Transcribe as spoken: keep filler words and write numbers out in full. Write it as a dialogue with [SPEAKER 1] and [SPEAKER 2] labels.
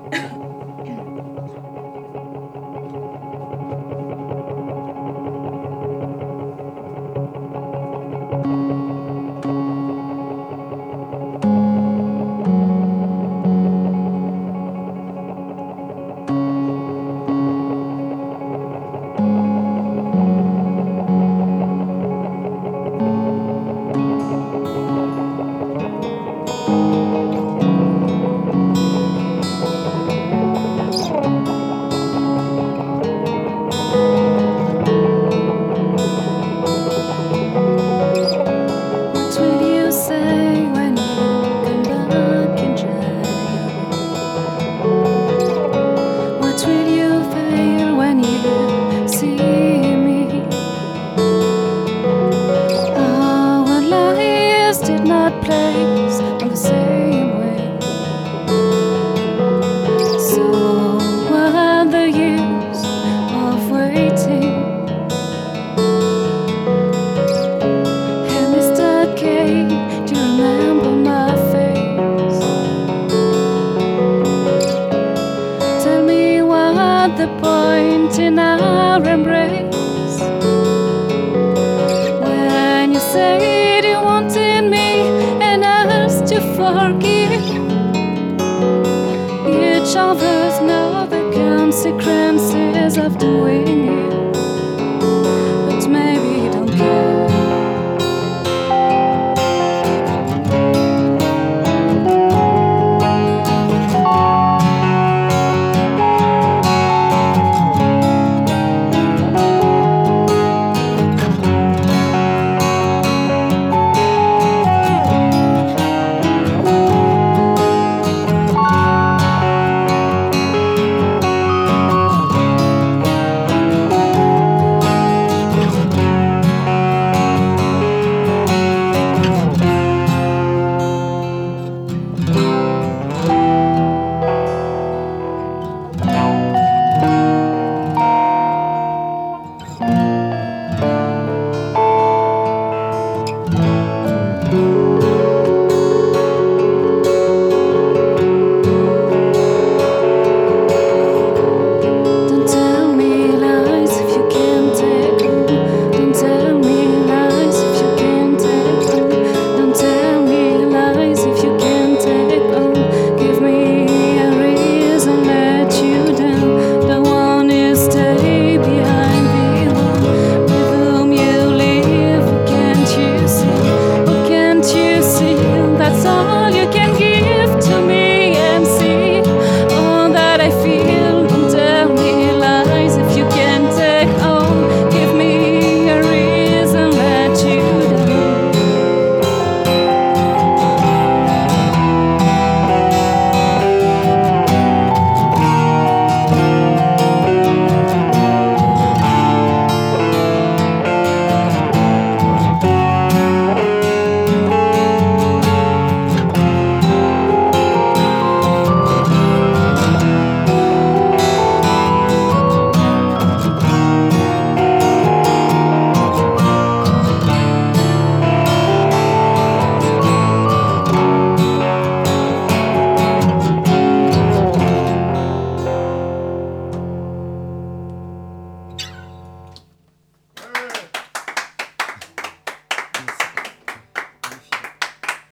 [SPEAKER 1] Place in the same way. So what the use of waiting? Hey, Mister K, do you remember my face? Tell me what the point in our embrace, when you said you wanted me and asked to forgive. Each of us know the consequences of doing it.